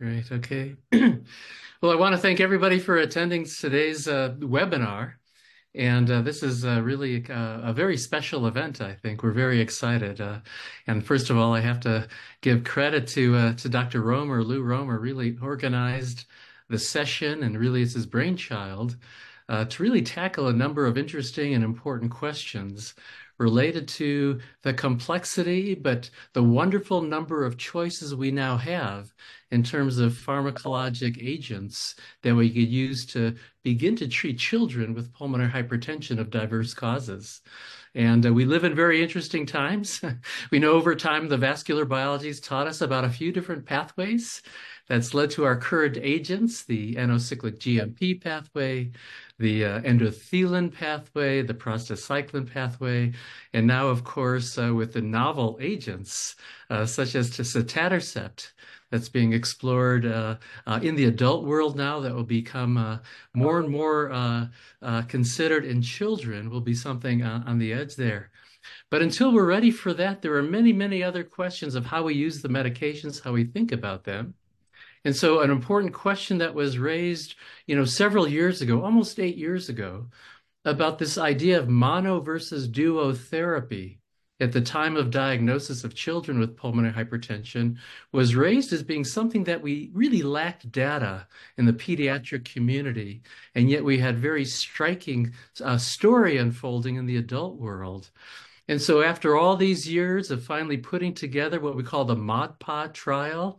Great. Okay. Well, I want to thank everybody for attending today's webinar. And this is really a very special event, I think. We're very excited. And first of all, I have to give credit to Dr. Romer. Lou Romer really organized the session, and really it's his brainchild to really tackle a number of interesting and important questions related to the complexity, but the wonderful number of choices we now have in terms of pharmacologic agents that we could use to begin to treat children with pulmonary hypertension of diverse causes. And we live in very interesting times. We know over time the vascular biology has taught us about a few different pathways that's led to our current agents, the N-cyclic GMP pathway, the endothelin pathway, the prostacyclin pathway, and now, of course, with the novel agents such as sotatercept that's being explored in the adult world now, that will become more and more considered in children, will be something on the edge there. But until we're ready for that, there are many, many other questions of how we use the medications, how we think about them. And so an important question that was raised, several years ago, almost 8 years ago, about this idea of mono versus duo therapy at the time of diagnosis of children with pulmonary hypertension was raised as being something that we really lacked data in the pediatric community. And yet we had very striking story unfolding in the adult world. And so after all these years of finally putting together what we call the MOD-POD trial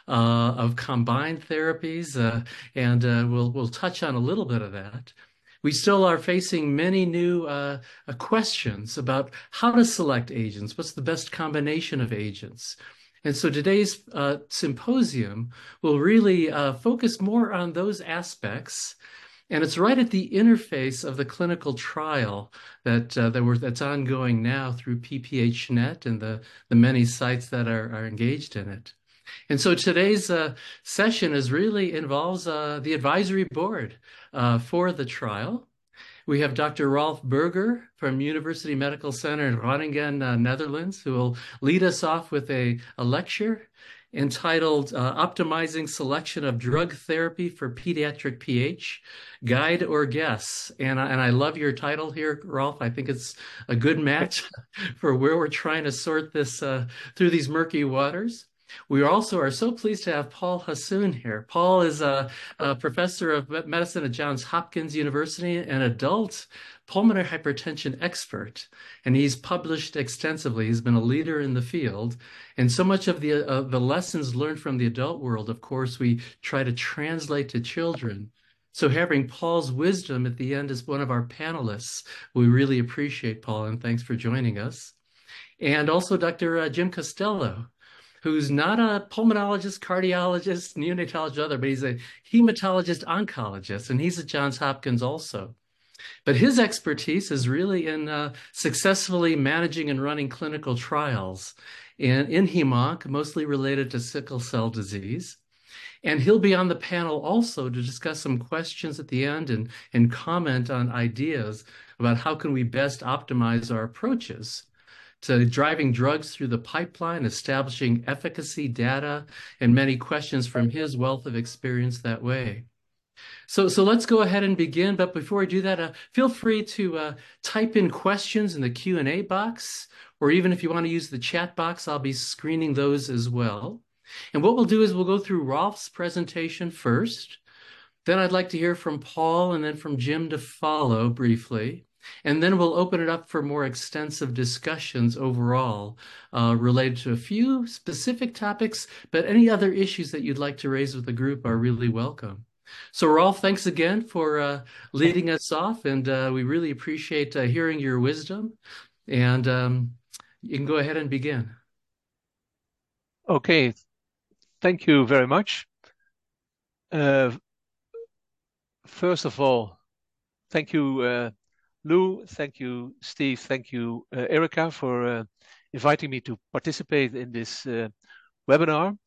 of combined therapies, and we'll touch on a little bit of that, we still are facing many new questions about how to select agents, what's the best combination of agents. And so today's symposium will really focus more on those aspects. And it's right at the interface of the clinical trial that's ongoing now through PPHNet and the many sites that are engaged in it. And so today's session involves the advisory board for the trial. We have Dr. Rolf Berger from University Medical Center in Groningen, Netherlands, who will lead us off with a lecture entitled Optimizing Selection of Drug Therapy for Pediatric PH, Guide or Guess. And I love your title here, Rolf. I think it's a good match for where we're trying to sort this through these murky waters. We also are so pleased to have Paul Hassoun here. Paul is a professor of medicine at Johns Hopkins University, an adult pulmonary hypertension expert, and he's published extensively. He's been a leader in the field, and so much of the lessons learned from the adult world, of course, we try to translate to children. So having Paul's wisdom at the end as one of our panelists, we really appreciate, Paul, and thanks for joining us. And also Dr. Jim Costello, who's not a pulmonologist, cardiologist, neonatologist, other, but he's a hematologist, oncologist, and he's at Johns Hopkins also. But his expertise is really in successfully managing and running clinical trials in HemOnc, mostly related to sickle cell disease. And he'll be on the panel also to discuss some questions at the end and comment on ideas about how can we best optimize our approaches to driving drugs through the pipeline, establishing efficacy data, and many questions from his wealth of experience that way. So let's go ahead and begin. But before we do that, feel free to type in questions in the Q&A box, or even if you want to use the chat box, I'll be screening those as well. And what we'll do is we'll go through Rolf's presentation first. Then I'd like to hear from Paul and then from Jim to follow briefly. And then we'll open it up for more extensive discussions overall related to a few specific topics, but any other issues that you'd like to raise with the group are really welcome. So Rolf, thanks again for leading us off, and we really appreciate hearing your wisdom. And you can go ahead and begin. Okay, thank you very much. First of all, thank you, Lou, thank you, Steve, thank you, Erica, for inviting me to participate in this webinar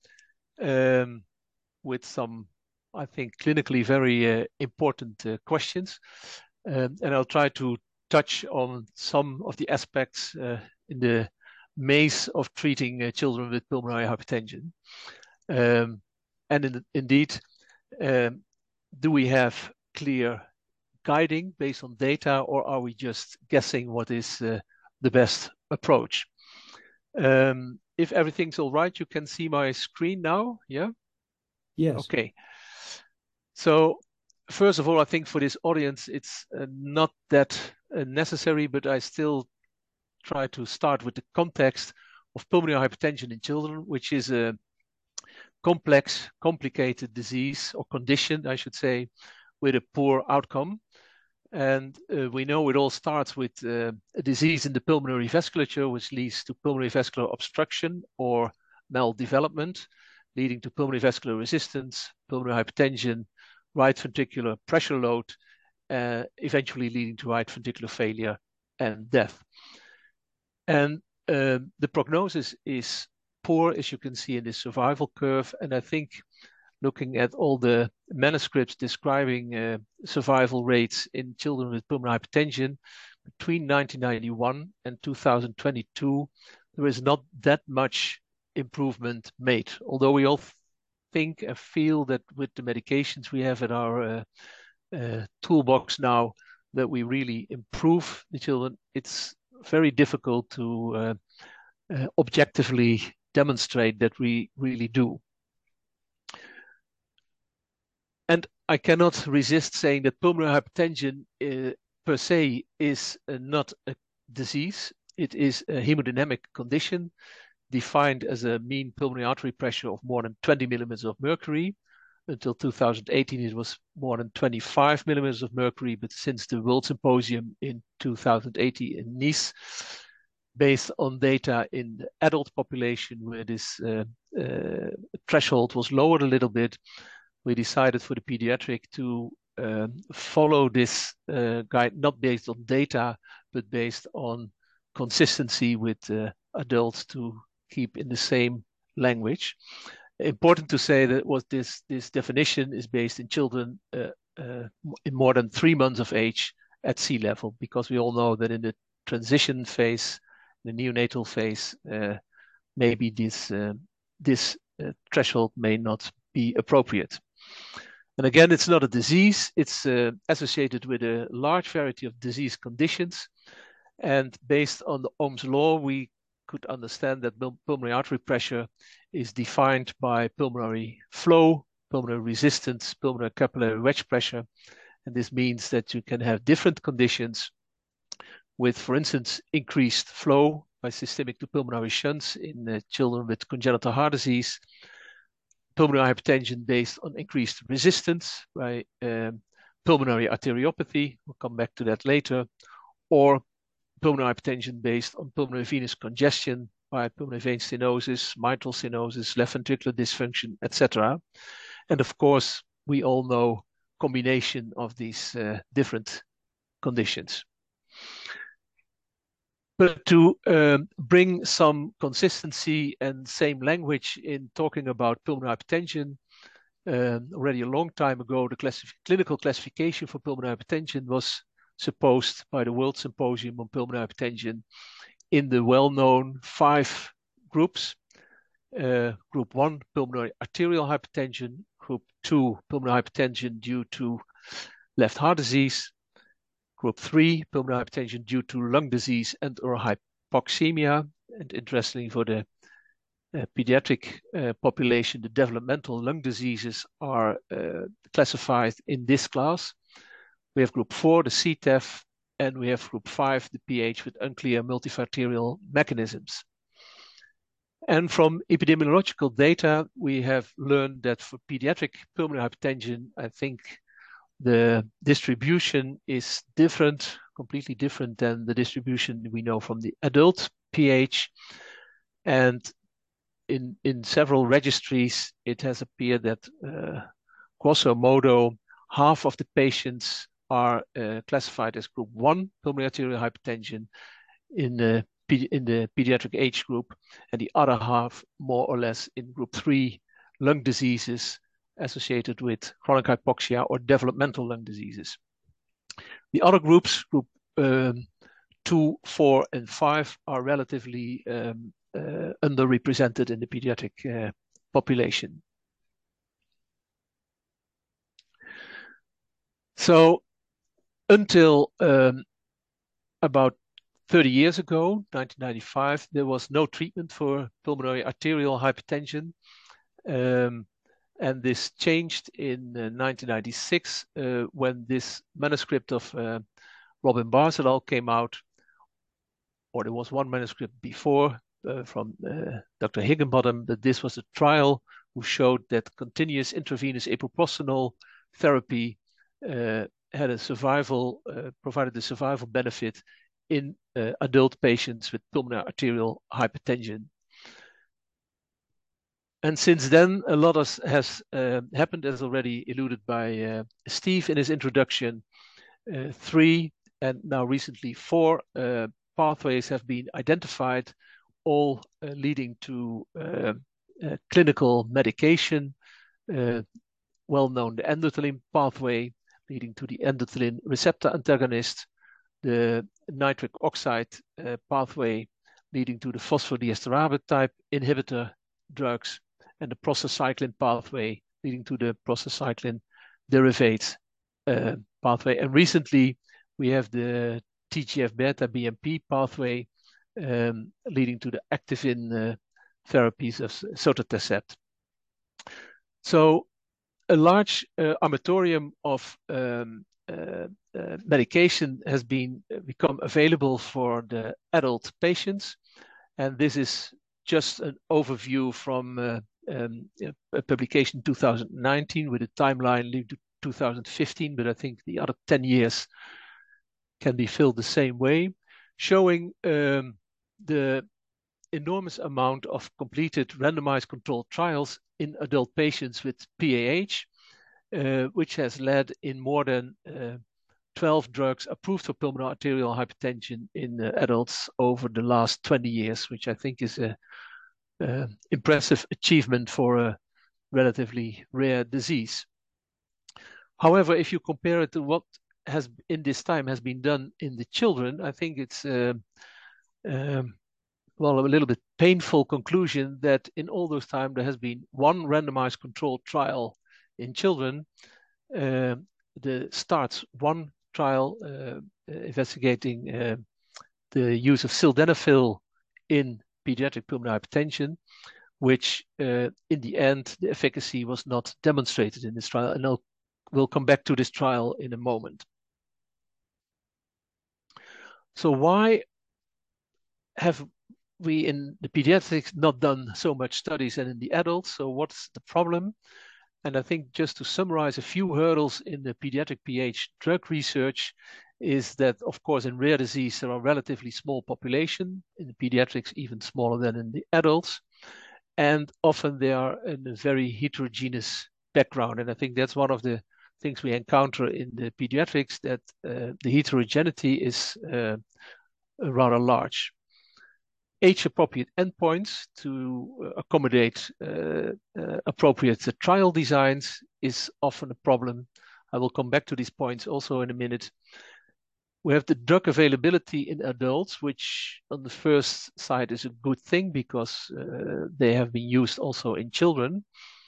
with some, I think, clinically very important questions. And I'll try to touch on some of the aspects in the maze of treating children with pulmonary hypertension. And indeed, do we have clear guiding based on data, or are we just guessing what is the best approach? If everything's all right, you can see my screen now, yeah? Yes. Okay. So first of all, I think for this audience, it's not that necessary, but I still try to start with the context of pulmonary hypertension in children, which is a complex, complicated disease or condition, I should say, with a poor outcome. And we know it all starts with a disease in the pulmonary vasculature, which leads to pulmonary vascular obstruction or maldevelopment, leading to pulmonary vascular resistance, pulmonary hypertension, right ventricular pressure load, eventually leading to right ventricular failure and death. And the prognosis is poor, as you can see in this survival curve. And I think looking at all the manuscripts describing survival rates in children with pulmonary hypertension between 1991 and 2022, there is not that much improvement made. Although we all think and feel that with the medications we have at our toolbox now, that we really improve the children, it's very difficult to objectively demonstrate that we really do. And I cannot resist saying that pulmonary hypertension per se is not a disease. It is a hemodynamic condition defined as a mean pulmonary artery pressure of more than 20 millimeters of mercury. Until 2018, it was more than 25 millimeters of mercury, but since the World Symposium in 2018 in Nice, based on data in the adult population where this threshold was lowered a little bit, we decided for the pediatric to follow this guide, not based on data, but based on consistency with adults to keep in the same language. Important to say that what this definition is based in children in more than 3 months of age at sea level, because we all know that in the transition phase, the neonatal phase, maybe this threshold may not be appropriate. And again, it's not a disease. It's associated with a large variety of disease conditions. And based on the Ohm's law, we could understand that pulmonary artery pressure is defined by pulmonary flow, pulmonary resistance, pulmonary capillary wedge pressure. And this means that you can have different conditions with, for instance, increased flow by systemic to pulmonary shunts in children with congenital heart disease, pulmonary hypertension based on increased resistance by pulmonary arteriopathy, we'll come back to that later, or pulmonary hypertension based on pulmonary venous congestion by pulmonary vein stenosis, mitral stenosis, left ventricular dysfunction, etc. And of course, we all know combination of these different conditions. But to bring some consistency and same language in talking about pulmonary hypertension, already a long time ago, the clinical classification for pulmonary hypertension was supposed by the World Symposium on Pulmonary Hypertension in the well-known 5 groups. Group 1, pulmonary arterial hypertension. Group 2, pulmonary hypertension due to left heart disease. Group 3, pulmonary hypertension due to lung disease and or hypoxemia. And interestingly for the pediatric population, the developmental lung diseases are classified in this class. We have group 4, the CTEPH, and we have group 5, the PH with unclear multifactorial mechanisms. And from epidemiological data, we have learned that for pediatric pulmonary hypertension, I think the distribution is different, completely different than the distribution we know from the adult PH. And in several registries, it has appeared that grosso modo, half of the patients are classified as group 1 pulmonary arterial hypertension in the pediatric age group, and the other half more or less in group 3 lung diseases associated with chronic hypoxia or developmental lung diseases. The other groups, group 2, 4, and 5, are relatively underrepresented in the pediatric population. So until about 30 years ago, 1995, there was no treatment for pulmonary arterial hypertension. And this changed in 1996 when this manuscript of Robin Barcelol came out, or there was one manuscript before from Dr. Higginbottom, that this was a trial who showed that continuous intravenous epoprostenol therapy had a survival, provided a survival benefit in adult patients with pulmonary arterial hypertension. And since then, a lot has happened, as already alluded by Steve in his introduction. 3 and now recently 4 pathways have been identified, all leading to clinical medication. Well known, the endothelin pathway, leading to the endothelin receptor antagonist, the nitric oxide pathway, leading to the phosphodiesterase type inhibitor drugs, and the prostacyclin pathway, leading to the prostacyclin derivatives pathway. And recently, we have the TGF-beta BMP pathway, leading to the activin therapies of sotatercept. So a large armatorium of medication has become available for the adult patients. And this is just an overview from a publication 2019 with a timeline leading to 2015, but I think the other 10 years can be filled the same way, showing the enormous amount of completed randomized controlled trials in adult patients with PAH, which has led in more than 12 drugs approved for pulmonary arterial hypertension in adults over the last 20 years, which I think is a impressive achievement for a relatively rare disease. However, if you compare it to what has in this time has been done in the children, I think it's well, a little bit painful conclusion that in all those time there has been one randomized controlled trial in children, the STARTS-1 trial investigating the use of sildenafil in pediatric pulmonary hypertension, which in the end, the efficacy was not demonstrated in this trial. And we'll come back to this trial in a moment. So why have we in the pediatrics not done so much studies and in the adults? So what's the problem? And I think just to summarize a few hurdles in the pediatric PH drug research is that, of course, in rare disease, there are relatively small population, in the pediatrics even smaller than in the adults. And often they are in a very heterogeneous background. And I think that's one of the things we encounter in the pediatrics, that the heterogeneity is rather large. Age-appropriate endpoints to accommodate appropriate trial designs is often a problem. I will come back to these points also in a minute. We have the drug availability in adults, which on the first side is a good thing because they have been used also in children.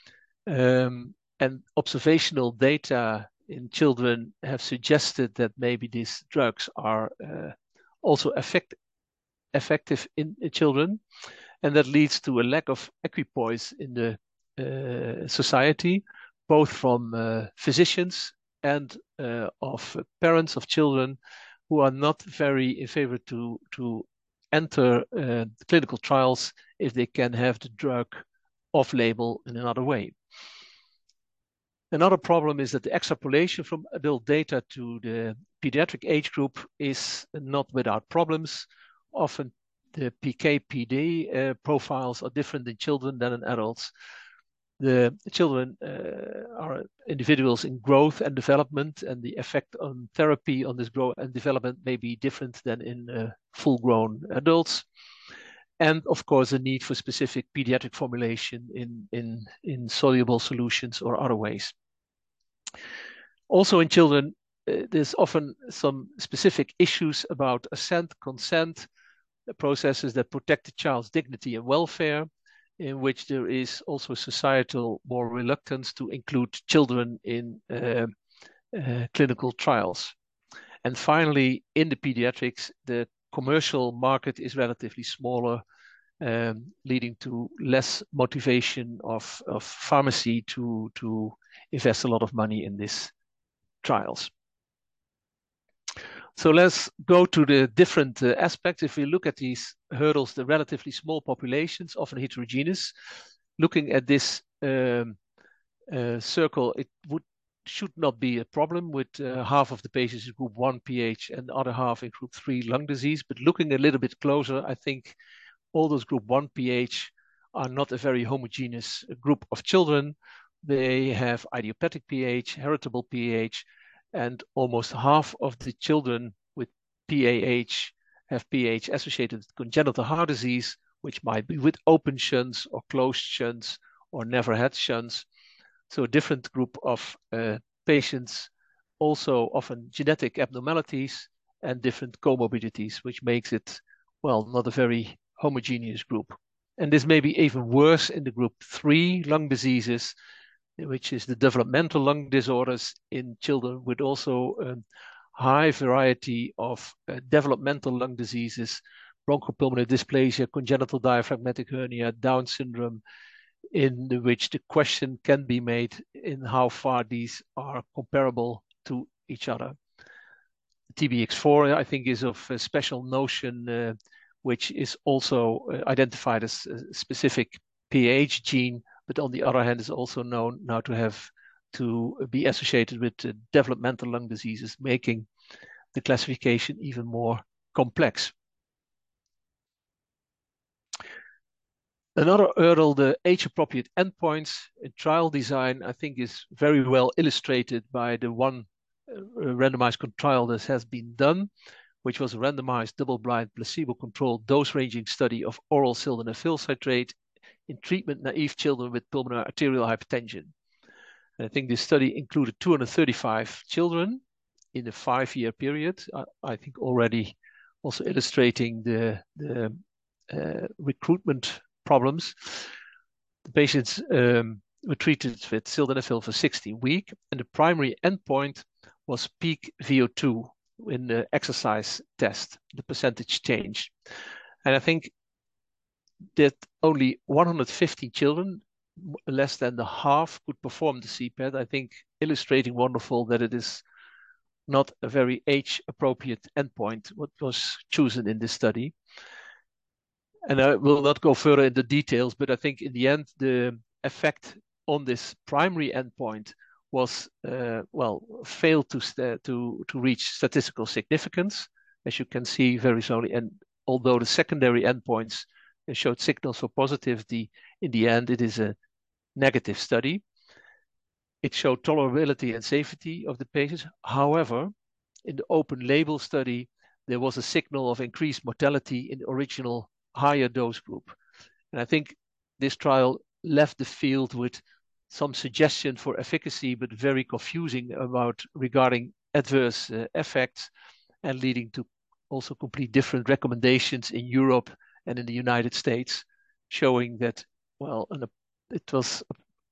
And observational data in children have suggested that maybe these drugs are also effective in children, and that leads to a lack of equipoise in the society, both from physicians and of parents of children who are not very in favor to enter clinical trials if they can have the drug off-label in another way. Another problem is that the extrapolation from adult data to the pediatric age group is not without problems. Often the PK/PD profiles are different in children than in adults. The children are individuals in growth and development, and the effect on therapy on this growth and development may be different than in full-grown adults. And of course, the need for specific pediatric formulation in soluble solutions or other ways. Also in children, there's often some specific issues about assent, consent, processes that protect the child's dignity and welfare, in which there is also societal more reluctance to include children in clinical trials. And finally, in the pediatrics, the commercial market is relatively smaller, leading to less motivation of pharmacy to invest a lot of money in these trials. So let's go to the different aspects. If we look at these hurdles, the relatively small populations, often heterogeneous, looking at this circle, it should not be a problem with half of the patients in group 1 PH and the other half in group 3 lung disease. But looking a little bit closer, I think all those group 1 PH are not a very homogeneous group of children. They have idiopathic PH, heritable PH, and almost half of the children with PAH have PH associated with congenital heart disease, which might be with open shunts or closed shunts or never had shunts. So a different group of patients, also often genetic abnormalities and different comorbidities, which makes it, well, not a very homogeneous group. And this may be even worse in the group 3 lung diseases, which is the developmental lung disorders in children with also high variety of developmental lung diseases, bronchopulmonary dysplasia, congenital diaphragmatic hernia, Down syndrome, in which the question can be made in how far these are comparable to each other. TBX4, I think, is of a special notion, which is also identified as a specific PH gene, but on the other hand is also known now to be associated with developmental lung diseases, making the classification even more complex. Another hurdle, the age-appropriate endpoints in trial design, I think is very well illustrated by the one randomized control trial that has been done, which was a randomized double-blind placebo-controlled dose-ranging study of oral sildenafil citrate in treatment-naive children with pulmonary arterial hypertension. And I think this study included 235 children in a 5-year period. I think already also illustrating the recruitment problems. The patients were treated with sildenafil for 16 weeks, and the primary endpoint was peak VO2 in the exercise test, the percentage change. And I think that only 150 children, less than the half, could perform the CPAT, I think illustrating wonderful that it is not a very age-appropriate endpoint, what was chosen in this study. And I will not go further into details, but I think in the end, the effect on this primary endpoint was, failed to reach statistical significance, as you can see very slowly. And although the secondary endpoints showed signals for positivity, in the end, it is a negative study. It showed tolerability and safety of the patients. However, in the open label study, there was a signal of increased mortality in the original higher dose group. And I think this trial left the field with some suggestion for efficacy, but very confusing regarding adverse effects, and leading to also complete different recommendations in Europe and in the United States, showing that, it was,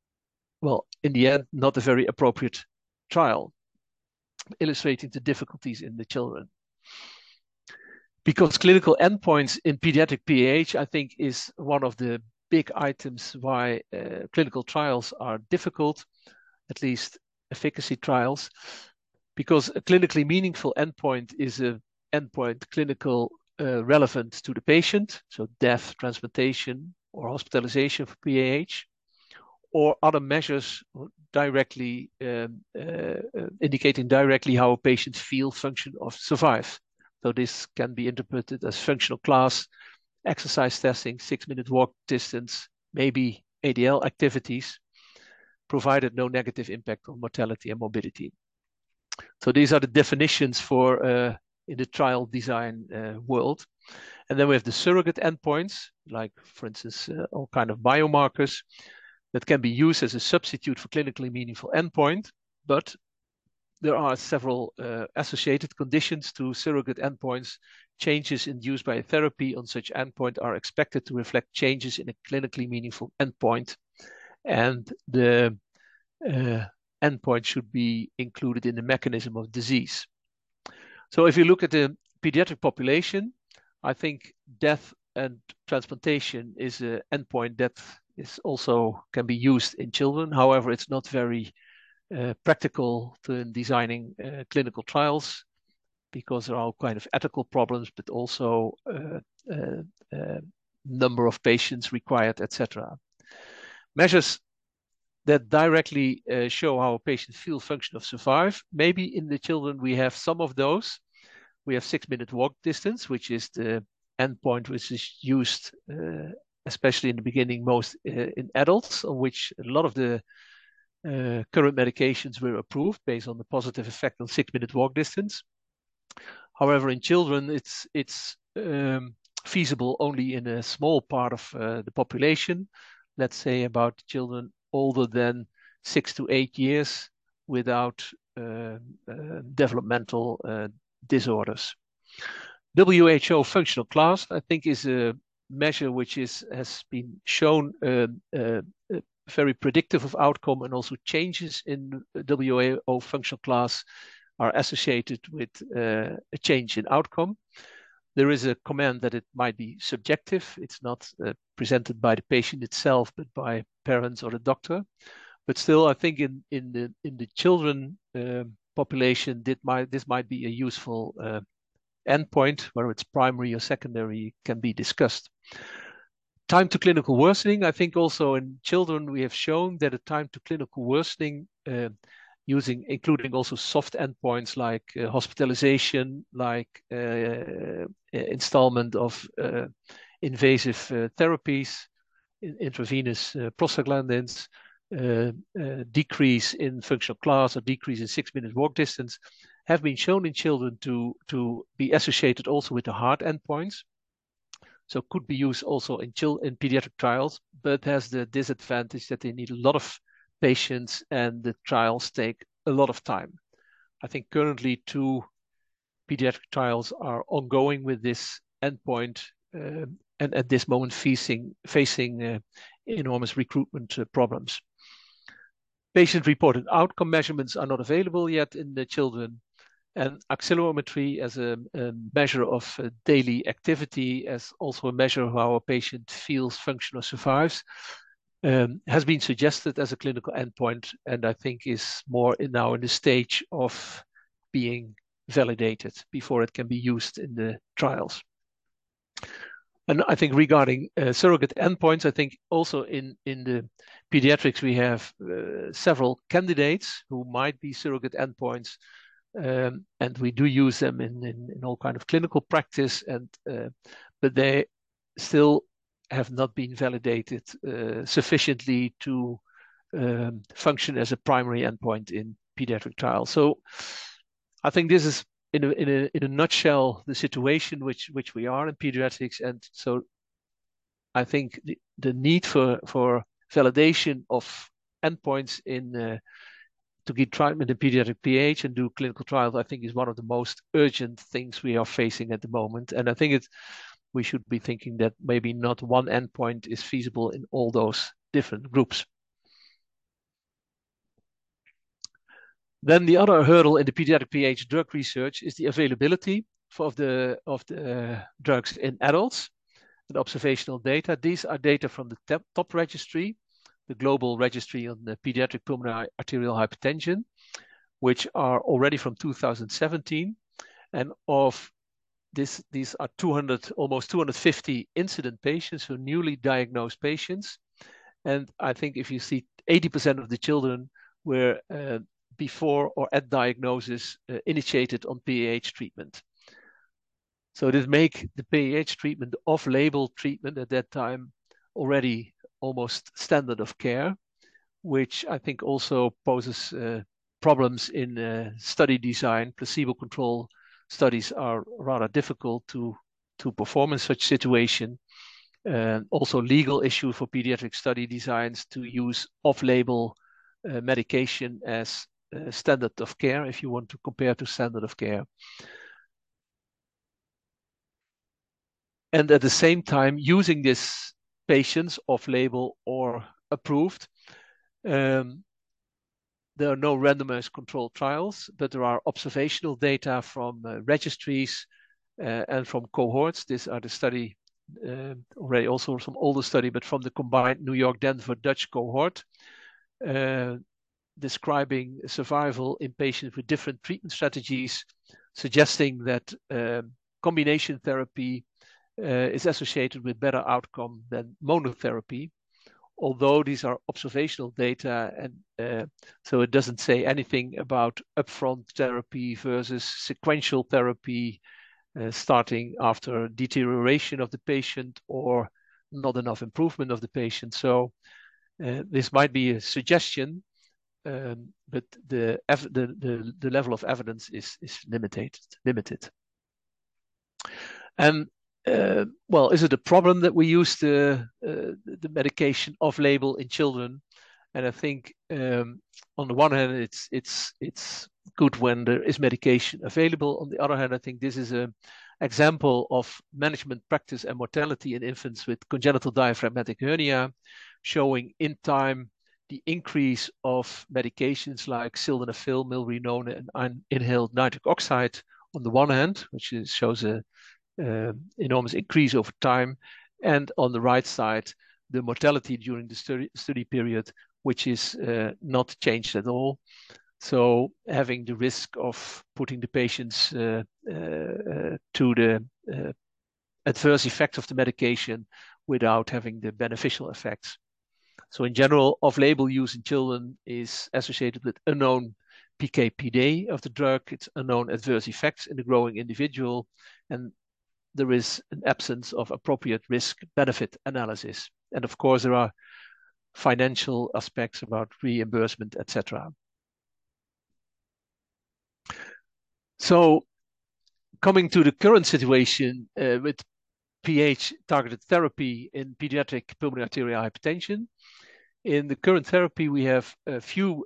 in the end, not a very appropriate trial, illustrating the difficulties in the children. Because clinical endpoints in pediatric PAH, I think, is one of the big items why clinical trials are difficult, at least efficacy trials, because a clinically meaningful endpoint is an endpoint clinical relevant to the patient, so death, transplantation, or hospitalization for PAH, or other measures directly indicating directly how a patient feels, function, or survive. So this can be interpreted as functional class, exercise testing, 6-minute walk distance, maybe ADL activities, provided no negative impact on mortality and morbidity. So these are the definitions for in the trial design world. And then we have the surrogate endpoints, like, for instance, all kind of biomarkers that can be used as a substitute for clinically meaningful endpoint, but there are several associated conditions to surrogate endpoints. Changes induced by a therapy on such endpoint are expected to reflect changes in a clinically meaningful endpoint. And the endpoint should be included in the mechanism of disease. So if you look at the pediatric population, I think death and transplantation is an endpoint that is also can be used in children. However, it's not very practical in designing clinical trials because there are all kind of ethical problems, but also number of patients required, etc. Measures that directly show how a patient feels, function, or survive. Maybe in the children we have some of those. We have 6-minute walk distance, which is the endpoint which is used, especially in the beginning, most in adults, on which a lot of the current medications were approved based on the positive effect on 6-minute walk distance. However, in children, it's feasible only in a small part of the population. Let's say about children older than 6 to 8 years without developmental disorders. WHO functional class, I think, is a measure which has been shown very predictive of outcome, and also changes in WHO functional class are associated with a change in outcome. There is a comment that it might be subjective. It's not presented by the patient itself, but by parents or the doctor. But still, I think in the children population, this might be a useful endpoint, whether it's primary or secondary can be discussed. Time to clinical worsening, I think also in children we have shown that a time to clinical worsening including also soft endpoints like hospitalization, like installment of invasive therapies, intravenous prostaglandins, decrease in functional class or decrease in 6-minute walk distance, have been shown in children to be associated also with the hard endpoints. So could be used also in pediatric trials, but has the disadvantage that they need a lot of patients and the trials take a lot of time. I think currently 2 pediatric trials are ongoing with this endpoint, and at this moment facing enormous recruitment problems. Patient-reported outcome measurements are not available yet in the children, and accelerometry as a measure of daily activity, as also a measure of how a patient feels, functions, or survives, has been suggested as a clinical endpoint, and I think is more now in the stage of being validated before it can be used in the trials. And I think regarding surrogate endpoints, I think also in the pediatrics we have several candidates who might be surrogate endpoints, and we do use them in all kind of clinical practice, but they still have not been validated sufficiently to function as a primary endpoint in pediatric trials. So I think this is in a nutshell the situation which we are in pediatrics, and so I think the need for validation of endpoints to give treatment in pediatric PH and do clinical trials, I think is one of the most urgent things we are facing at the moment. And I think we should be thinking that maybe not one endpoint is feasible in all those different groups. Then the other hurdle in the pediatric PH drug research is the availability of the drugs in adults and observational data. These are data from the TOP registry, the global registry on the pediatric pulmonary arterial hypertension, which are already from 2017. And of these are almost 250 incident patients, so newly diagnosed patients. And I think if you see 80% of the children were before or at diagnosis initiated on PAH treatment. So this make the PAH treatment off-label treatment at that time already almost standard of care, which I think also poses problems in study design. Placebo control studies are rather difficult to perform in such situation. Also legal issue for pediatric study designs to use off-label medication as standard of care if you want to compare to standard of care. And at the same time, using these patients off-label or approved, there are no randomized controlled trials, but there are observational data from registries and from cohorts. These are the study, already also some older study, but from the combined New York, Denver, Dutch cohort, describing survival in patients with different treatment strategies, suggesting that combination therapy is associated with better outcome than monotherapy. Although these are observational data, and so it doesn't say anything about upfront therapy versus sequential therapy, starting after deterioration of the patient or not enough improvement of the patient. So this might be a suggestion, but the level of evidence is limited. And well, is it a problem that we use the medication off label in children? And I think on the one hand, it's good when there is medication available. On the other hand, I think this is an example of management practice and mortality in infants with congenital diaphragmatic hernia, showing in time the increase of medications like sildenafil, milrinone, and inhaled nitric oxide on the one hand, which shows a enormous increase over time, and on the right side, the mortality during the study period, which is not changed at all. So having the risk of putting the patients to the adverse effects of the medication without having the beneficial effects. So in general, off-label use in children is associated with unknown PK/PD of the drug. It's unknown adverse effects in the growing individual, and there is an absence of appropriate risk-benefit analysis. And of course, there are financial aspects about reimbursement, etc. So coming to the current situation with pH-targeted therapy in pediatric pulmonary arterial hypertension, in the current therapy, we have a few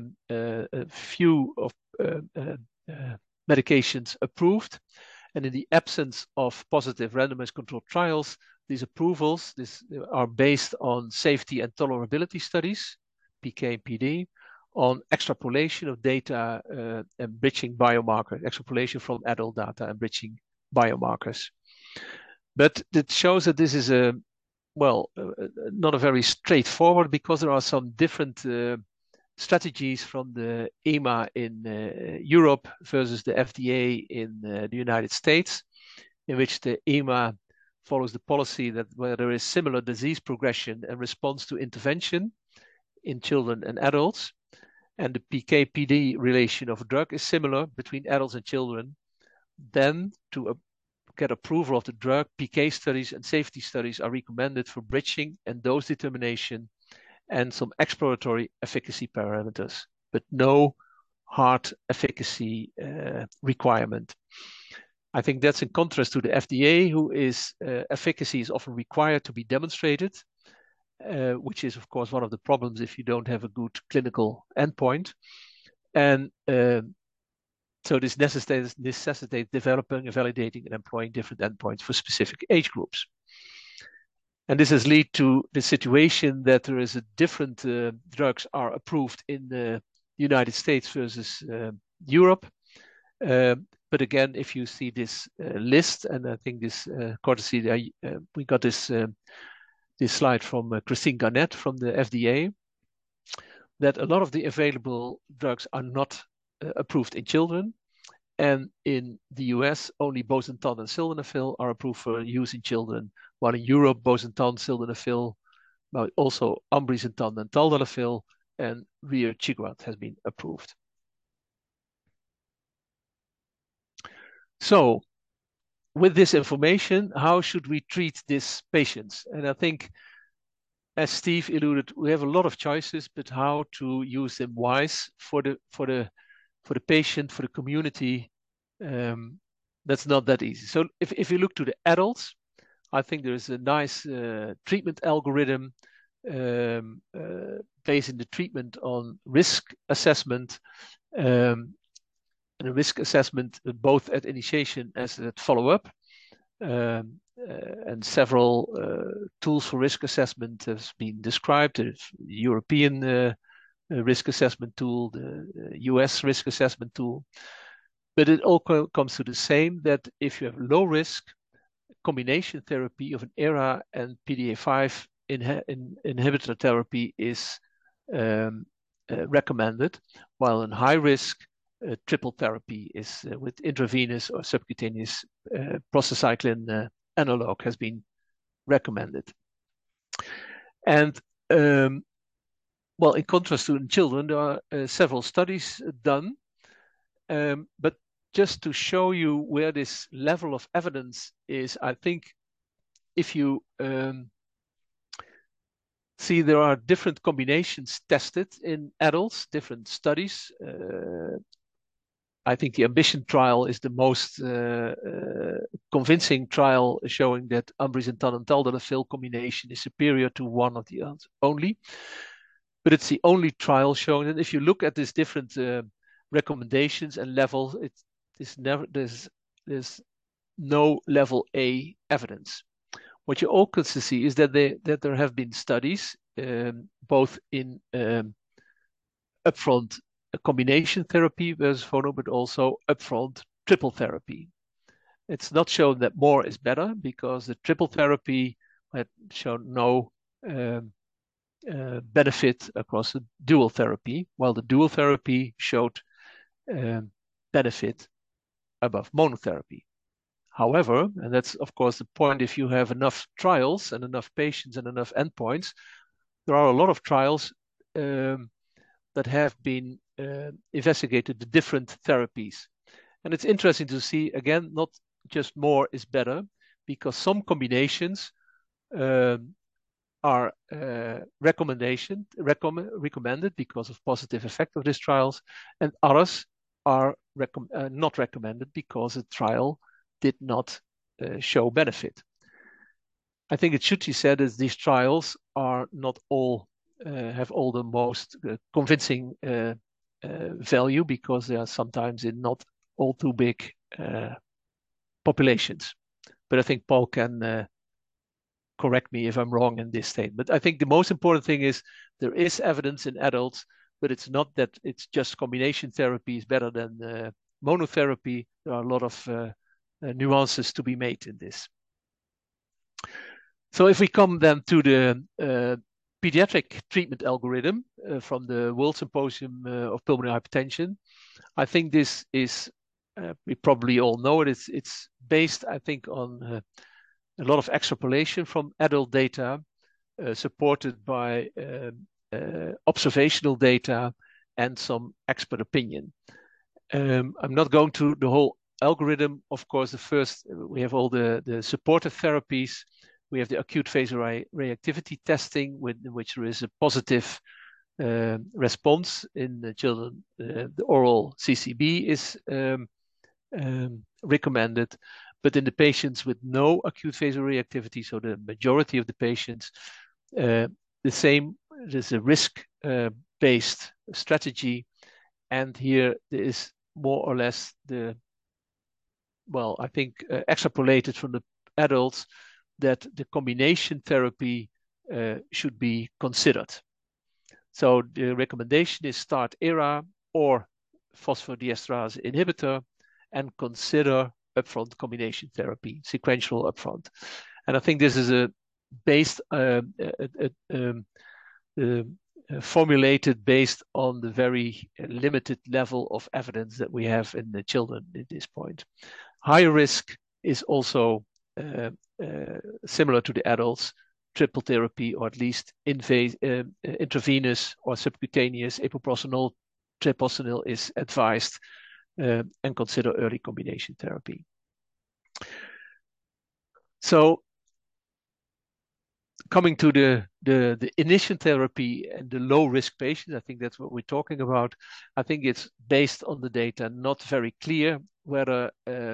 medications approved. And in the absence of positive randomized controlled trials, these approvals are based on safety and tolerability studies, PK and PD, on extrapolation of data and bridging biomarkers, extrapolation from adult data and bridging biomarkers. But it shows that this is not a very straightforward, because there are some different strategies from the EMA in Europe versus the FDA in the United States, in which the EMA follows the policy that where there is similar disease progression and response to intervention in children and adults, and the PK/PD relation of a drug is similar between adults and children, then to get approval of the drug, PK studies and safety studies are recommended for bridging and dose determination and some exploratory efficacy parameters, but no hard efficacy requirement. I think that's in contrast to the FDA, who is efficacy is often required to be demonstrated, which is of course one of the problems if you don't have a good clinical endpoint. And so this necessitates developing, validating, and employing different endpoints for specific age groups. And this has led to the situation that there is a different drugs are approved in the United States versus Europe. But again, if you see this list, and I think this courtesy, we got this slide from Christine Garnett from the FDA, that a lot of the available drugs are not approved in children. And in the US, only bosentan and sildenafil are approved for use in children, while in Europe, bosentan, sildenafil, but also ambrisentan and taldalafil, and riociguat has been approved. So, with this information, how should we treat these patients? And I think, as Steve alluded, we have a lot of choices, but how to use them wise for the patient, for the community, that's not that easy. So if you look to the adults, I think there is a nice treatment algorithm based in the treatment on risk assessment, and a risk assessment both at initiation as at follow-up, and several tools for risk assessment has been described. There's European risk assessment tool, the US risk assessment tool. But it all comes to the same, that if you have low risk, combination therapy of an ERA and PDA5 inhibitor therapy is recommended, while in high risk, triple therapy is with intravenous or subcutaneous prostacyclin analog has been recommended. And well, in contrast to in children, there are several studies done, but just to show you where this level of evidence is, I think if you see there are different combinations tested in adults, different studies. I think the Ambition trial is the most convincing trial, showing that ambrisentan and taldolafil combination is superior to one of the others only. But it's the only trial showing. And if you look at these different recommendations and levels, there's no level A evidence. What you also see is that there have been studies both in upfront combination therapy versus phono, but also upfront triple therapy. It's not shown that more is better, because the triple therapy had shown no benefit across the dual therapy, while the dual therapy showed benefit above monotherapy. However, and that's of course the point, if you have enough trials and enough patients and enough endpoints, there are a lot of trials that have been investigated the different therapies. And it's interesting to see, again, not just more is better, because some combinations are recommended because of positive effect of these trials, and others are not recommended because the trial did not show benefit. I think it should be said that these trials are not all have all the most convincing value, because they are sometimes in not all too big populations. But I think Paul can correct me if I'm wrong in this statement. I think the most important thing is there is evidence in adults, but it's not that it's just combination therapy is better than monotherapy. There are a lot of nuances to be made in this. So if we come then to the pediatric treatment algorithm from the World Symposium of Pulmonary Hypertension, I think this is, we probably all know it, it's based, I think, on a lot of extrapolation from adult data, supported by observational data and some expert opinion. I'm not going to the whole algorithm. Of course, the first, we have all the supportive therapies. We have the acute vasoreactivity testing, in which there is a positive response in the children. The oral CCB is recommended, but in the patients with no acute vasoreactivity, so the majority of the patients, the same, there's a risk-based strategy, and here there is more or less I think extrapolated from the adults, that the combination therapy should be considered. So the recommendation is start ERA or phosphodiesterase inhibitor and consider upfront combination therapy, sequential upfront. And I think this is formulated based on the very limited level of evidence that we have in the children at this point. High risk is also similar to the adults, triple therapy, or at least intravenous or subcutaneous epoprostenol, treprostinil is advised, and consider early combination therapy. So coming to the initial therapy and the low risk patients, I think that's what we're talking about. I think it's based on the data, not very clear whether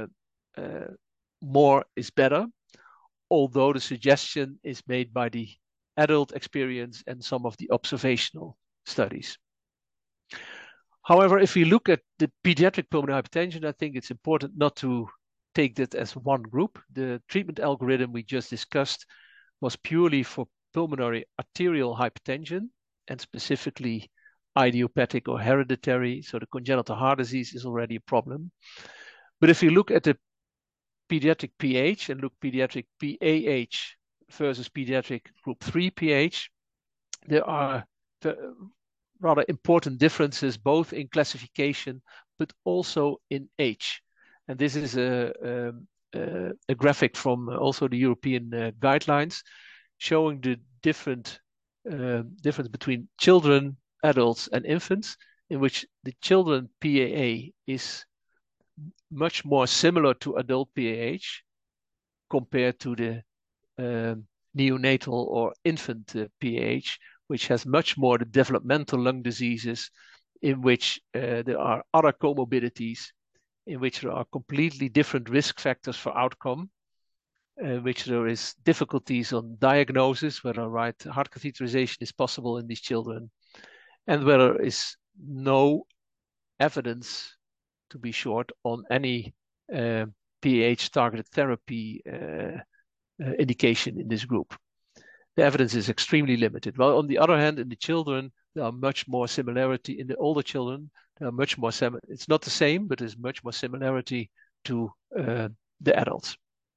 more is better, although the suggestion is made by the adult experience and some of the observational studies. However, if we look at the pediatric pulmonary hypertension, I think it's important not to take that as one group. The treatment algorithm we just discussed was purely for pulmonary arterial hypertension, and specifically idiopathic or hereditary. So the congenital heart disease is already a problem. But if you look at the pediatric PH and look pediatric PAH versus pediatric group 3 PH, there are rather important differences both in classification but also in age. And this is a graphic from also the European guidelines showing the difference between children, adults, and infants, in which the children PAA is much more similar to adult PAH compared to the neonatal or infant PAH, which has much more the developmental lung diseases, in which there are other comorbidities, in which there are completely different risk factors for outcome, which there is difficulties on diagnosis, whether right heart catheterization is possible in these children, and whether there is no evidence, to be short, on any PAH targeted therapy indication in this group. The evidence is extremely limited. While on the other hand, in the children, there are much more similarity. In the older children, there are much more it's not the same, but there's much more similarity to the adults.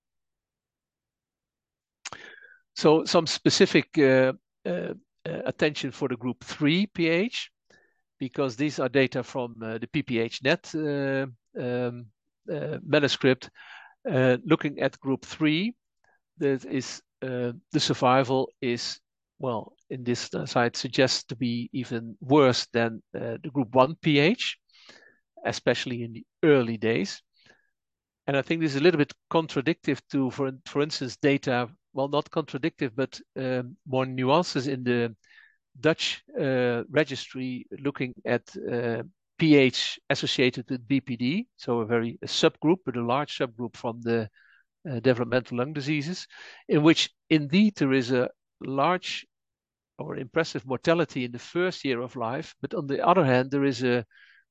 So some specific attention for the group 3 PH, because these are data from the PPH-NET manuscript. Looking at group 3, that is the survival is, well, in this side suggests to be even worse than the group 1 PH, especially in the early days. And I think this is a little bit contradictory to, for instance, data, well, not contradictory, but more nuances in the Dutch registry looking at PH associated with BPD, so a subgroup, but a large subgroup from the developmental lung diseases, in which indeed there is a large or impressive mortality in the first year of life, but on the other hand, there is a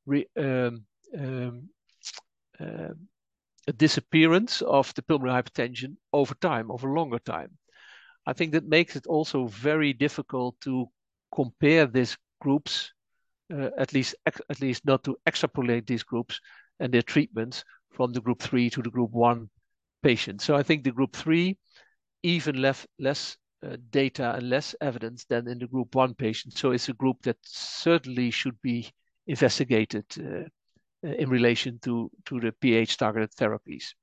disappearance of the pulmonary hypertension over time, over longer time. I think that makes it also very difficult to compare these groups, at least not to extrapolate these groups and their treatments from the group 3 to the group 1 patients. So I think the group 3 even less data and less evidence than in the group 1 patients. So it's a group that certainly should be investigated in relation to the PH targeted therapies.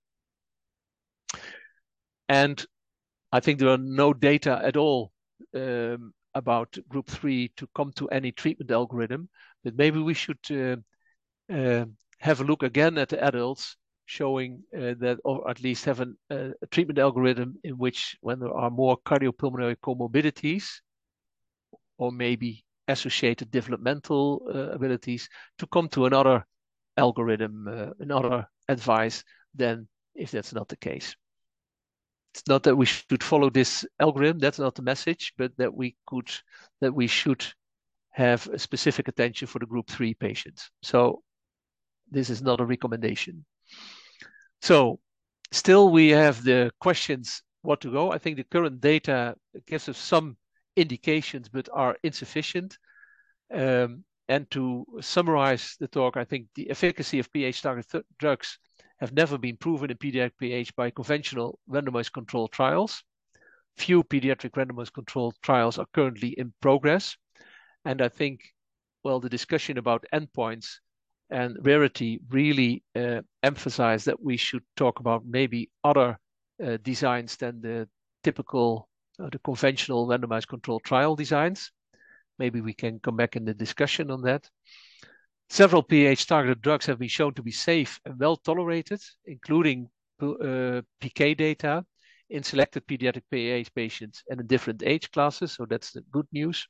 And I think there are no data at all about group 3 to come to any treatment algorithm, but maybe we should have a look again at the adults, showing that, or at least have a treatment algorithm in which, when there are more cardiopulmonary comorbidities or maybe associated developmental abilities, to come to another algorithm, another advice than if that's not the case. It's not that we should follow this algorithm, that's not the message, but that we should have a specific attention for the group 3 patients. So this is not a recommendation. So still we have the questions what to go. I think the current data gives us some indications, but are insufficient. And to summarize the talk, I think the efficacy of PH targeted drugs have never been proven in pediatric PH by conventional randomized controlled trials. Few pediatric randomized controlled trials are currently in progress. And I think, well, the discussion about endpoints and rarity really emphasize that we should talk about maybe other designs than the typical, the conventional randomized controlled trial designs. Maybe we can come back in the discussion on that. Several PH targeted drugs have been shown to be safe and well tolerated, including PK data in selected pediatric PAH patients and in different age classes. So that's the good news.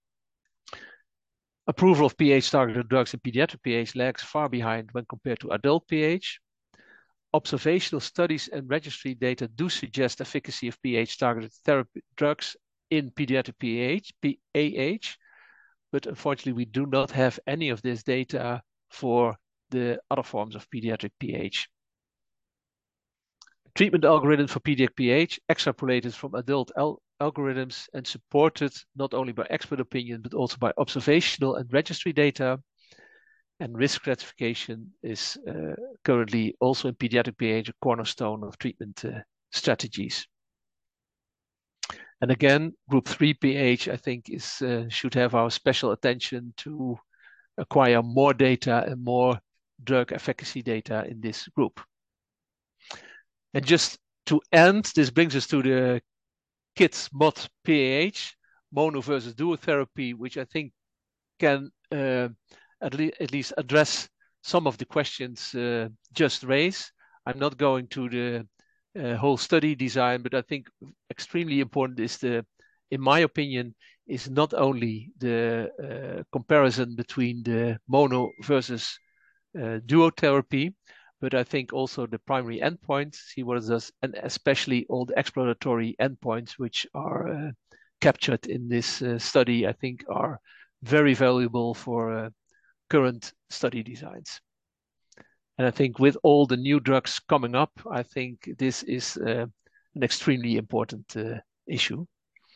Approval of PH targeted drugs in pediatric PH lags far behind when compared to adult PH. Observational studies and registry data do suggest efficacy of PH targeted therapy drugs in pediatric PAH, but unfortunately we do not have any of this data for the other forms of pediatric PH. treatment algorithms for pediatric PH, extrapolated from adult algorithms and supported not only by expert opinion, but also by observational and registry data. And risk stratification is currently also in pediatric PH a cornerstone of treatment strategies. And again, group 3 PH, I think, should have our special attention to acquire more data and more drug efficacy data in this group. And just to end, this brings us to the kids mod PAH, mono versus dual therapy, which I think can at least address some of the questions just raised. I'm not going to the whole study design, but I think extremely important is in my opinion, is not only the comparison between the mono versus duo therapy, but I think also the primary endpoints, see what it does, and especially all the exploratory endpoints which are captured in this study, I think are very valuable for current study designs. And I think with all the new drugs coming up, I think this is an extremely important issue.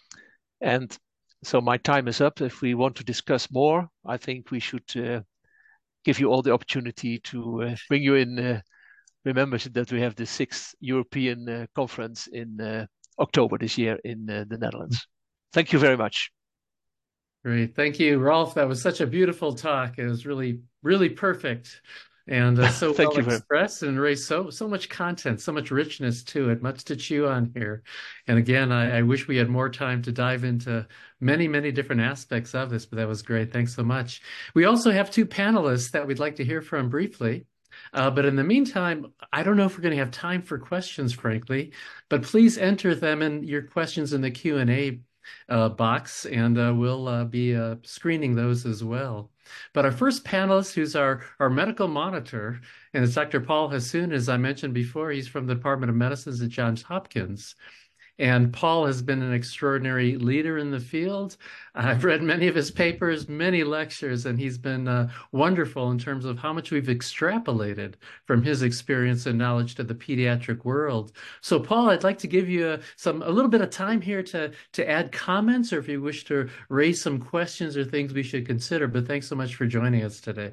And so my time is up. If we want to discuss more, I think we should give you all the opportunity to bring you in. Remember that we have the 6th European conference in October this year in the Netherlands. Thank you very much. Great. Thank you, Rolf. That was such a beautiful talk. It was really, really perfect. And so well expressed and raised so much content, so much richness to it, much to chew on here. And again, I wish we had more time to dive into many, many different aspects of this, but that was great. Thanks so much. We also have 2 panelists that we'd like to hear from briefly. But in the meantime, I don't know if we're going to have time for questions, frankly, but please enter them in your questions in the Q&A box, and we'll be screening those as well. But our first panelist, who's our medical monitor, and it's Dr. Paul Hassoun, as I mentioned before. He's from the Department of Medicine at Johns Hopkins. And Paul has been an extraordinary leader in the field. I've read many of his papers, many lectures, and he's been wonderful in terms of how much we've extrapolated from his experience and knowledge to the pediatric world. So, Paul, I'd like to give you a little bit of time here to add comments, or if you wish to raise some questions or things we should consider. But thanks so much for joining us today.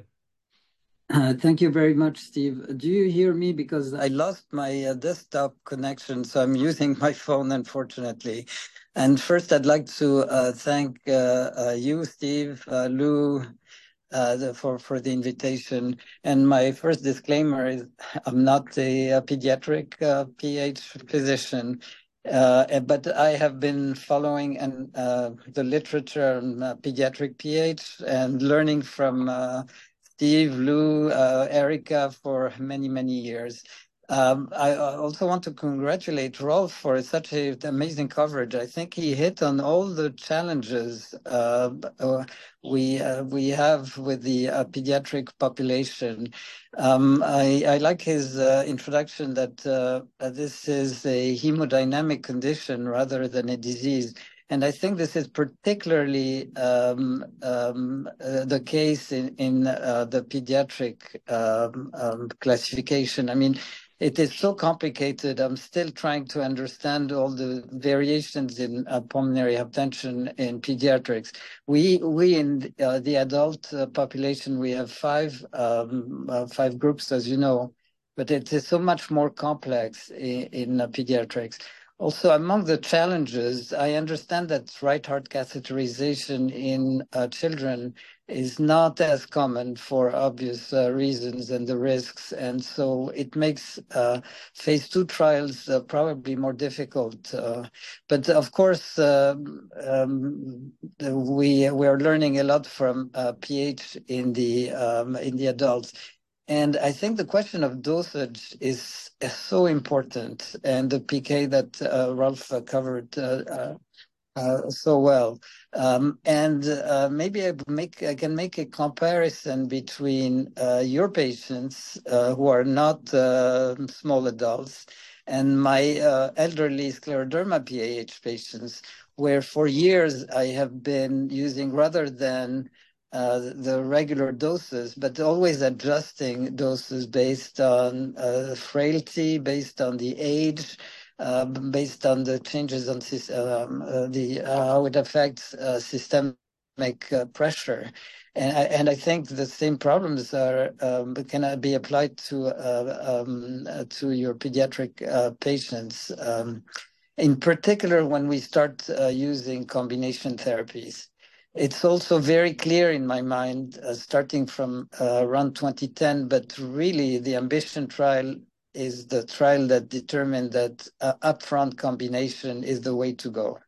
Thank you very much, Steve. Do you hear me? Because I lost my desktop connection, so I'm using my phone, unfortunately. And first, I'd like to thank you, Steve, Lou, for the invitation. And my first disclaimer is I'm not a pediatric PH physician, but I have been following the literature on pediatric PH and learning from Steve, Lou, Erica for many, many years. I also want to congratulate Rolf for such an amazing coverage. I think he hit on all the challenges we have with the pediatric population. I like his introduction that this is a hemodynamic condition rather than a disease. And I think this is particularly the case in the pediatric classification. I mean, it is so complicated. I'm still trying to understand all the variations in pulmonary hypertension in pediatrics. We in the adult population, we have five groups, as you know, but it is so much more complex in pediatrics. Also, among the challenges, I understand that right heart catheterization in children is not as common for obvious reasons and the risks. And so it makes phase 2 trials probably more difficult. But of course, we are learning a lot from PH in the adults. And I think the question of dosage is so important, and the PK that Rolf covered so well. Maybe I can make a comparison between your patients who are not small adults and my elderly scleroderma PAH patients, where for years I have been using, rather than the regular doses, but always adjusting doses based on frailty, based on the age, based on the changes on how it affects systemic pressure. And I think the same problems can be applied to your pediatric patients. In particular, when we start using combination therapies. It's also very clear in my mind, starting from around 2010, but really the Ambition trial is the trial that determined that upfront combination is the way to go.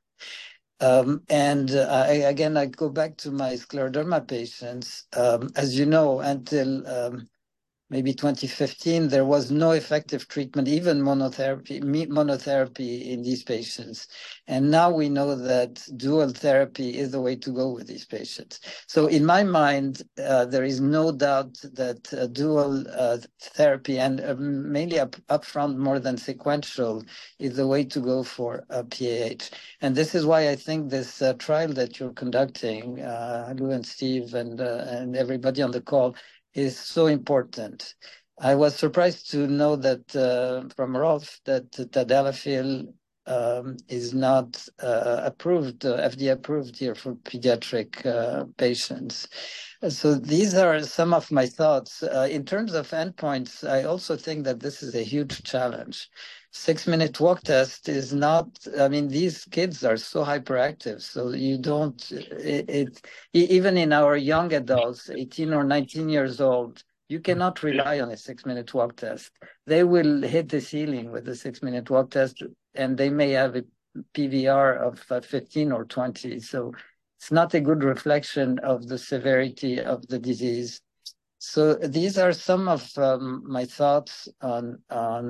I go back to my scleroderma patients. As you know, until maybe 2015, there was no effective treatment, even monotherapy in these patients. And now we know that dual therapy is the way to go with these patients. So in my mind, there is no doubt that dual therapy and mainly upfront more than sequential is the way to go for PAH. And this is why I think this trial that you're conducting, Lou and Steve and everybody on the call, is so important. I was surprised to know that from Rolf that tadalafil is not approved, FDA approved here for pediatric patients. So these are some of my thoughts. In terms of endpoints, I also think that this is a huge challenge. 6-minute walk test is not, I mean, these kids are so hyperactive. So you don't, even in our young adults, 18 or 19 years old, you cannot rely on a 6-minute walk test. They will hit the ceiling with the 6-minute walk test, and they may have a PVR of 15 or 20. So it's not a good reflection of the severity of the disease. So these are some of my thoughts on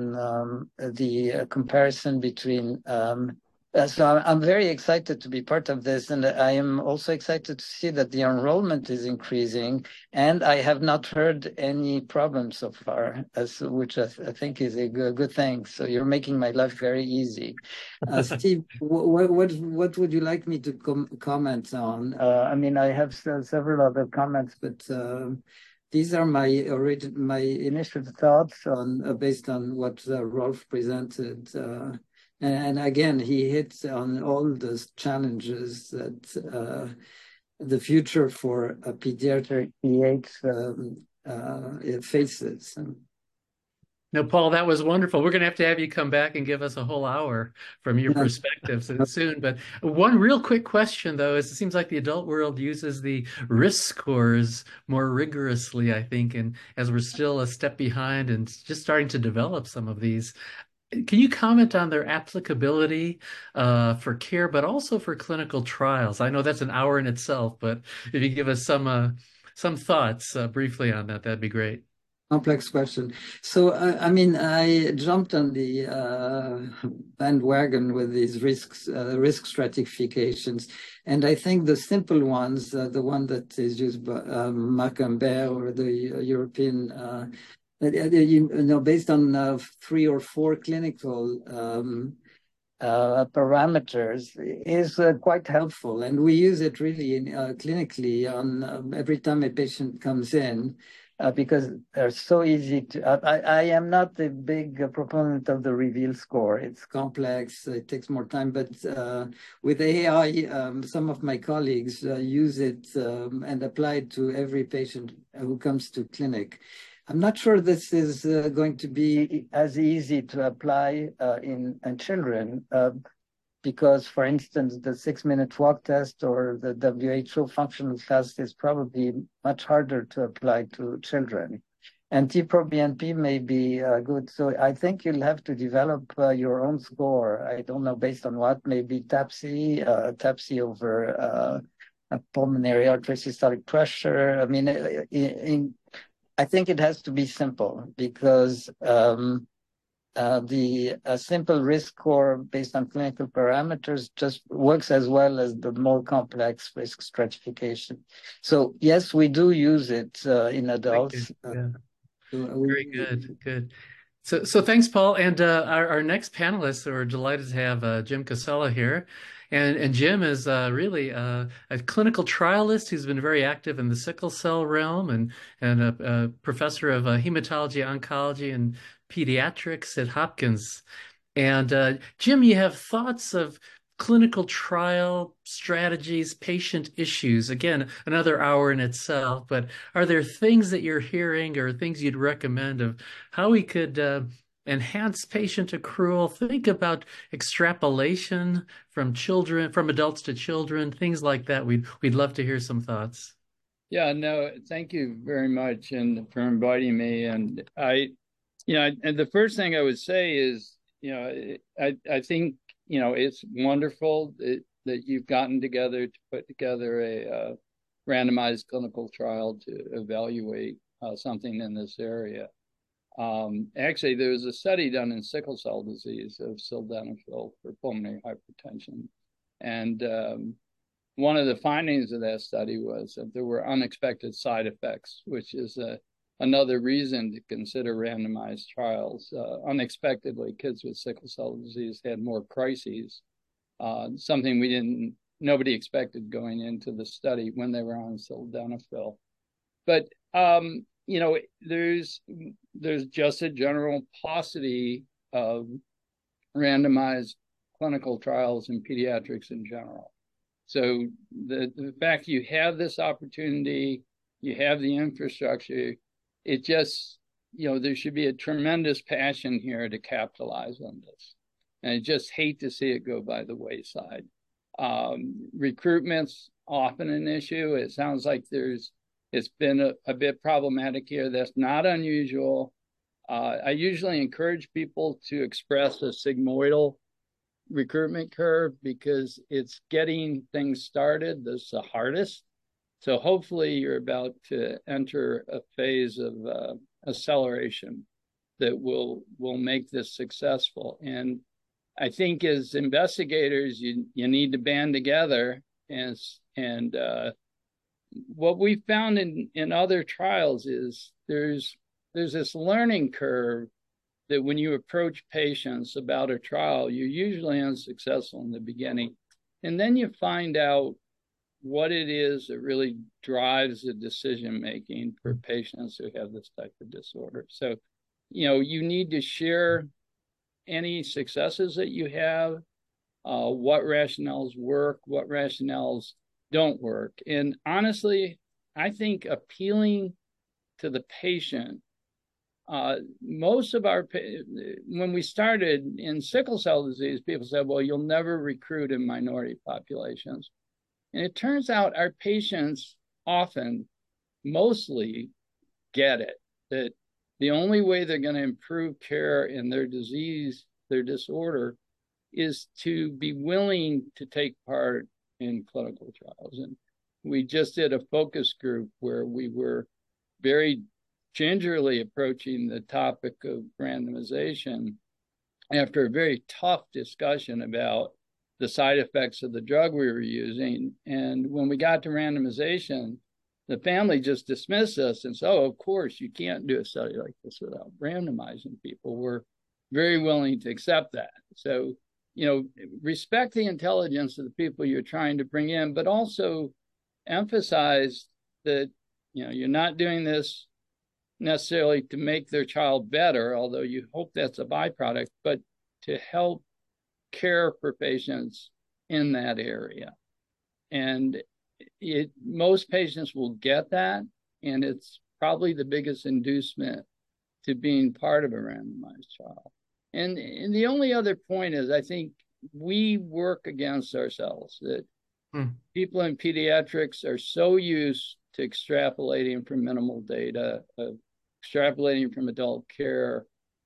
the comparison between. So I'm very excited to be part of this, and I am also excited to see that the enrollment is increasing, and I have not heard any problems so far, which I think is a good thing. So you're making my life very easy. Steve, what would you like me to comment on? I mean, I have several other comments, but these are my initial thoughts based on what Rolf presented. And again, he hits on all those challenges that the future for a pediatric PH faces. No, Paul, that was wonderful. We're going to have you come back and give us a whole hour from your perspectives soon. But one real quick question, though, is it seems like the adult world uses the risk scores more rigorously, I think, and as we're still a step behind and just starting to develop some of these. Can you comment on their applicability for care, but also for clinical trials? I know that's an hour in itself, but if you give us some thoughts briefly on that, that'd be great. Complex question. So, I mean, I jumped on the bandwagon with these risk stratifications. And I think the simple ones, the one that is used by Marc Humbert or the European, based on 3 or 4 clinical parameters is quite helpful. And we use it really clinically on every time a patient comes in. Because they're so easy to. I am not a big proponent of the REVEAL score. It's complex. It takes more time. But with AI, some of my colleagues use it and apply it to every patient who comes to clinic. I'm not sure this is going to be as easy to apply in children. Because, for instance, the 6-minute walk test or the WHO functional test is probably much harder to apply to children. And TPRO-BNP may be good. So I think you'll have to develop your own score. I don't know based on what, maybe TAPSE over pulmonary artery systolic pressure. I mean, I think it has to be simple because the simple risk score based on clinical parameters just works as well as the more complex risk stratification. So yes, we do use it in adults. Very good. So thanks, Paul. And our next panelists, we're delighted to have Jim Casella here. And Jim is really a clinical trialist who's been very active in the sickle cell realm and a professor of hematology, oncology, and pediatrics at Hopkins. And Jim, you have thoughts of clinical trial strategies, patient issues. Again, another hour in itself, but are there things that you're hearing or things you'd recommend of how we could enhance patient accrual? Think about extrapolation from children, from adults to children, things like that. We'd love to hear some thoughts. Yeah, no, thank you very much and for inviting me. And and the first thing I would say is, I think, it's wonderful that you've gotten together to put together a randomized clinical trial to evaluate something in this area. Actually, there was a study done in sickle cell disease of sildenafil for pulmonary hypertension. And one of the findings of that study was that there were unexpected side effects, which is another reason to consider randomized trials. Unexpectedly, kids with sickle cell disease had more crises, something nobody expected going into the study when they were on sildenafil. But there's just a general paucity of randomized clinical trials in pediatrics in general. So the fact you have this opportunity, you have the infrastructure, it just, there should be a tremendous passion here to capitalize on this. And I just hate to see it go by the wayside. Recruitment's often an issue. It sounds like it's been a bit problematic here. That's not unusual. I usually encourage people to express a sigmoidal recruitment curve because it's getting things started that's the hardest. So hopefully you're about to enter a phase of acceleration that will make this successful. And I think as investigators, you need to band together and what we found in other trials is there's this learning curve that when you approach patients about a trial, you're usually unsuccessful in the beginning. And then you find out what it is that really drives the decision-making for patients who have this type of disorder. So, you need to share any successes that you have, what rationales work, what rationales don't work. And honestly, I think appealing to the patient, most of when we started in sickle cell disease, people said, well, you'll never recruit in minority populations. And it turns out our patients often, mostly get it, that the only way they're going to improve care in their disease, their disorder, is to be willing to take part in clinical trials. And we just did a focus group where we were very gingerly approaching the topic of randomization after a very tough discussion about the side effects of the drug we were using. And when we got to randomization, the family just dismissed us and said, oh, of course, you can't do a study like this without randomizing people. We're very willing to accept that. So, respect the intelligence of the people you're trying to bring in, but also emphasize that, you're not doing this necessarily to make their child better, although you hope that's a byproduct, but to help care for patients in that area. And most patients will get that, and it's probably the biggest inducement to being part of a randomized trial. And the only other point is, I think we work against ourselves, that people in pediatrics are so used to extrapolating from minimal data, extrapolating from adult care,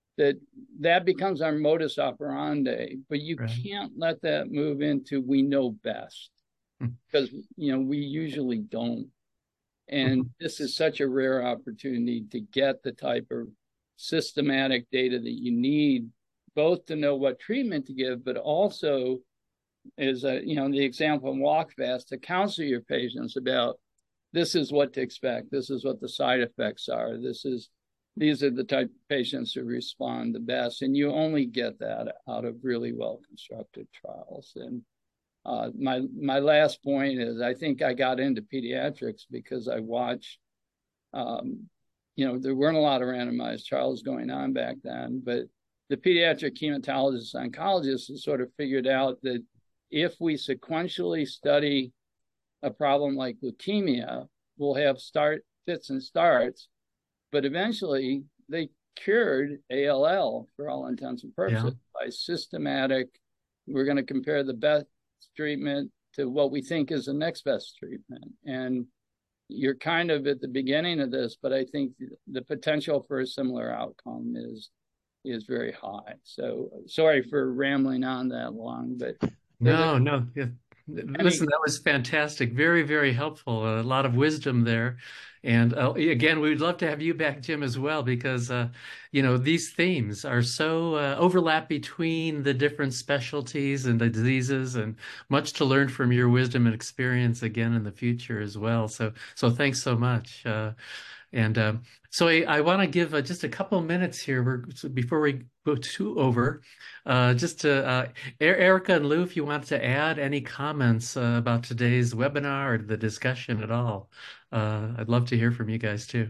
that becomes our modus operandi. But you can't let that move into we know best, because we usually don't. And this is such a rare opportunity to get the type of systematic data that you need, both to know what treatment to give, but also is the example in WalkFast, to counsel your patients about this is what to expect, this is what the side effects are, these are the type of patients who respond the best. And you only get that out of really well-constructed trials. And My last point is I think I got into pediatrics because I watched, there weren't a lot of randomized trials going on back then, but the pediatric hematologist oncologists have sort of figured out that if we sequentially study a problem like leukemia, we'll have fits and starts, but eventually they cured ALL for all intents and purposes by systematic. We're going to compare the best treatment to what we think is the next best treatment. And you're kind of at the beginning of this, but I think the potential for a similar outcome is very high. So sorry for rambling on that long, but no. Yeah. Listen, that was fantastic. Very, very helpful. A lot of wisdom there. And again, we'd love to have you back, Jim, as well, because, these themes are so overlap between the different specialties and the diseases, and much to learn from your wisdom and experience again in the future as well. So thanks so much. So I want to give just a couple of minutes here before we go over, just to Erica and Lou, if you want to add any comments about today's webinar or the discussion at all, I'd love to hear from you guys too.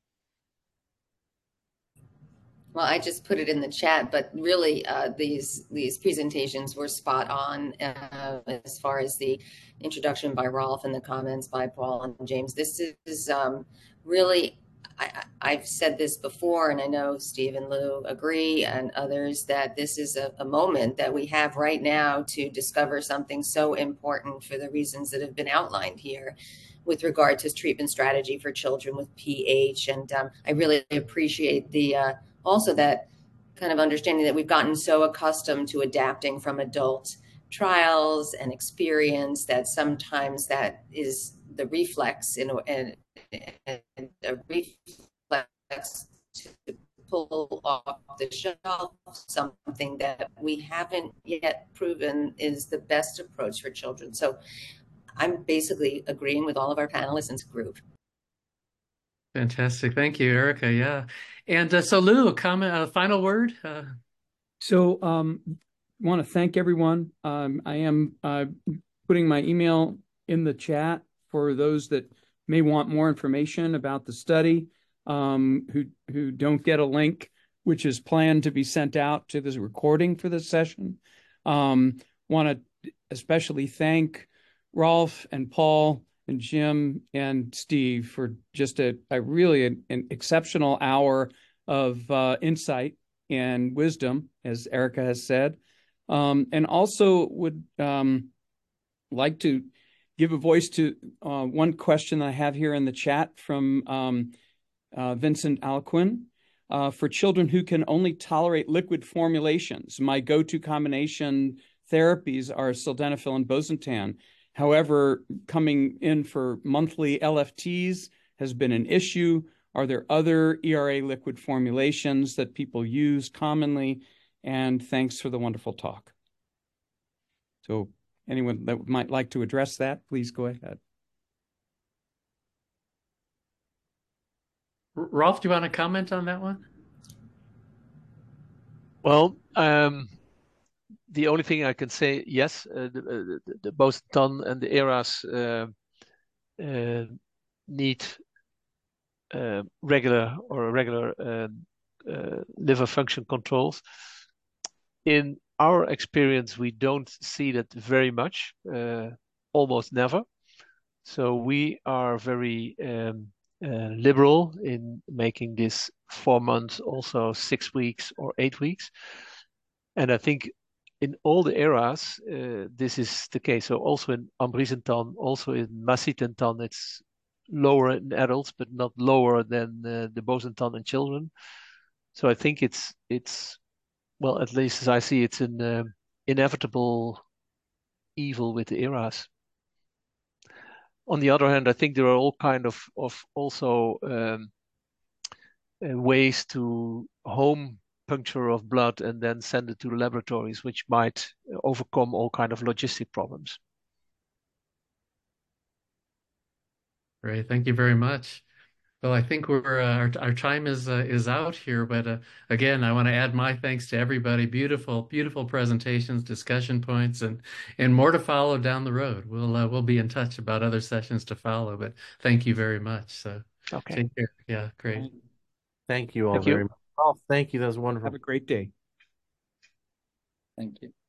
Well, I just put it in the chat, but really these presentations were spot on as far as the introduction by Rolf and the comments by Paul and James. This is really, I've said this before, and I know Steve and Lou agree, and others, that this is a moment that we have right now to discover something so important for the reasons that have been outlined here with regard to treatment strategy for children with PH. And I really appreciate the also that kind of understanding that we've gotten so accustomed to adapting from adult trials and experience that sometimes that is the reflex and a reflex to pull off the shelf something that we haven't yet proven is the best approach for children. So I'm basically agreeing with all of our panelists in this group. Fantastic. Thank you, Erica. Yeah. And so Lou, a comment, a final word? So want to thank everyone. I am putting my email in the chat for those that may want more information about the study, who don't get a link, which is planned to be sent out to this recording for this session. Want to especially thank Rolf and Paul and Jim and Steve for just a really an exceptional hour of insight and wisdom, as Erica has said. And also would like to give a voice to one question I have here in the chat from Vincent Alcuin. For children who can only tolerate liquid formulations, my go-to combination therapies are sildenafil and bosentan. However, coming in for monthly LFTs has been an issue. Are there other ERA liquid formulations that people use commonly? And thanks for the wonderful talk. So anyone that might like to address that, please go ahead. Rolf, do you want to comment on that one? Well, the only thing I can say, yes, the bosentan and the ERAs need regular liver function controls. In our experience, we don't see that very much, almost never. So we are very liberal in making this 4 months, also 6 weeks or 8 weeks. And I think in all the ERAs, this is the case. So also in ambrisentan, also in macitentan, it's lower in adults, but not lower than the bosentan in children. So I think it's well, at least as I see, it's an inevitable evil with the ERAs. On the other hand, I think there are all kind of also ways to home puncture of blood and then send it to the laboratories, which might overcome all kind of logistic problems. Great, thank you very much. Well, I think we're our time is out here, but again, I want to add my thanks to everybody. Beautiful, beautiful presentations, discussion points, and more to follow down the road. We'll be in touch about other sessions to follow. But thank you very much. So Okay. take care. Yeah, great. Thank you all Thank you. very much. Oh, thank you. That was wonderful. Have a great day. Thank you.